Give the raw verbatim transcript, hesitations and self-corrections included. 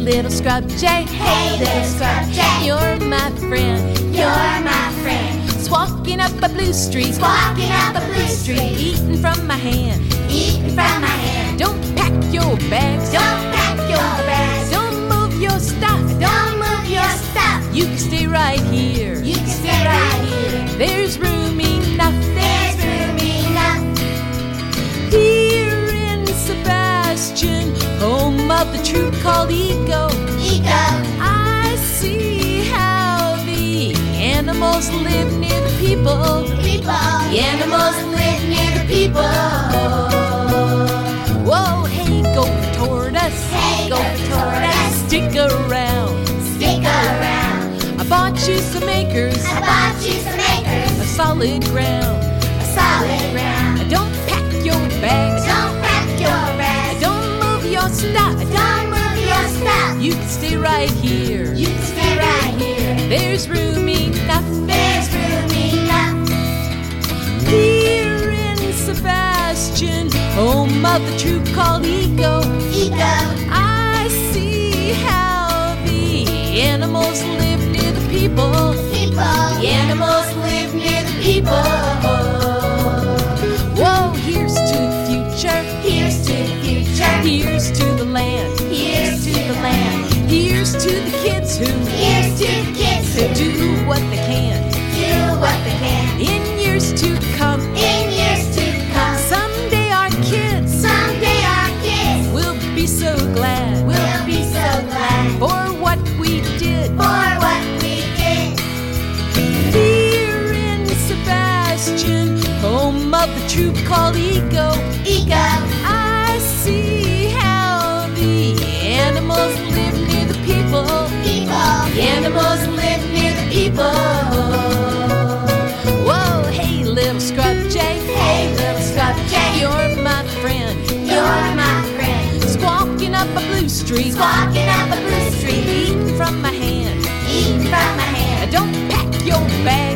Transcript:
little scrub jay, Hey, little scrub jay. you're my friend. You're my friend. Walking up a blue street, Walking up a blue street, eating from my hand. eating from my hand. Don't pack your bags, Don't pack your bags. don't move your stuff. Don't move your stuff. You can stay right here. You can stay right here. There's room enough. There's room enough. Here in Sebastian, home of the troop called Ego, Ego. I see how the animals live near the people. People. The animals live near the people. Whoa, hey, go tortoise. Hey, go go tortoise. tortoise. Stick around. Stick around. I bought you some acres, I bought you some acres. a solid ground. A solid ground. Don't pack your bags. Don't pack your bags. Don't move your stuff. Don't move your stuff. You can stay right here. You can stay right here. There's room enough. There's room enough. Here in Sebastian, home of the troop called Ego, Ego. I see how the animals live near the people. People. The animals live near the people. Whoa, here's to the future. Here's to the future. Here's to the land. Here's to the land. Here's to the kids who Here's to the kids who who do what they can. do what they can. In years to come, In years to come, someday our kids someday our kids will be so glad will be so glad for what we did. for what we did. Here in Sebastian, home of the troop called Ego, Ego. I see how the animals live near the people. People. The animals live near the people. Whoa, hey, little scrub jay. Hey, little scrub jay. You're my friend. You're my friend. Squawking up a blue street, Walking up a blue street, eating from my hand. eating from my hand. Don't pack your bags.